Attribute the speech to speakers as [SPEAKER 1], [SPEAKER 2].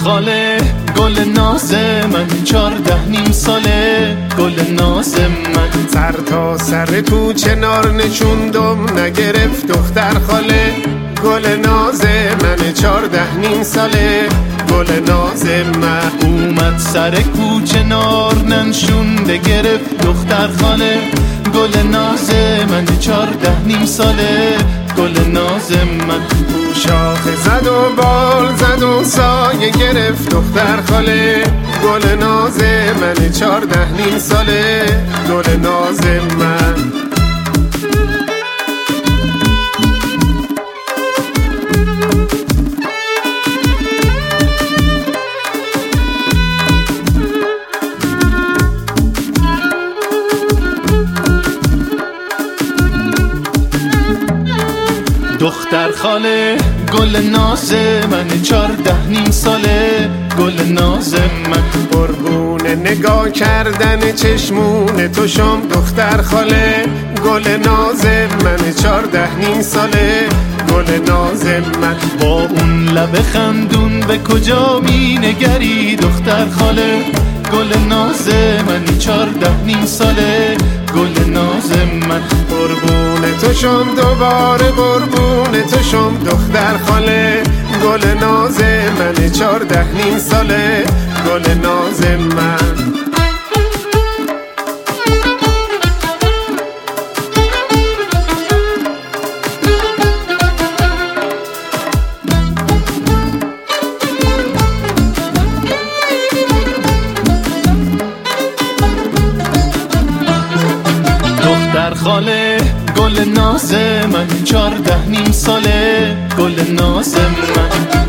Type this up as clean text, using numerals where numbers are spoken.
[SPEAKER 1] خاله گل ناز من 14 نیم ساله گل ناز من
[SPEAKER 2] سر تا سر تو چنار نشوندم نگرفت دختر خاله گل ناز من 14 نیم ساله گل ناز من
[SPEAKER 1] اومد سر کوچه نار ننشونده گرفت دختر خاله گل ناز من 14 نیم ساله گل ناز من
[SPEAKER 2] شاخه زد و بال زد و سایه گرفت دختر خاله گل ناز من 14 نیم ساله گل ناز من
[SPEAKER 1] دختر خاله گل ناز من 14 نیم ساله گل ناز من
[SPEAKER 2] قربون نگاه کردن چشمون تو شم دختر خاله گل ناز من 14 نیم ساله گل ناز من
[SPEAKER 1] با اون لب خندون به کجا می نگری دختر خاله گل ناز من 14 نیم ساله گل ناز من
[SPEAKER 2] قربون تو شم دوباره قربون تو شم دختر خاله گل ناز من 14 نیم ساله گل ناز من
[SPEAKER 1] دختر خاله گل ناز من 14 نیم ساله گل ناز من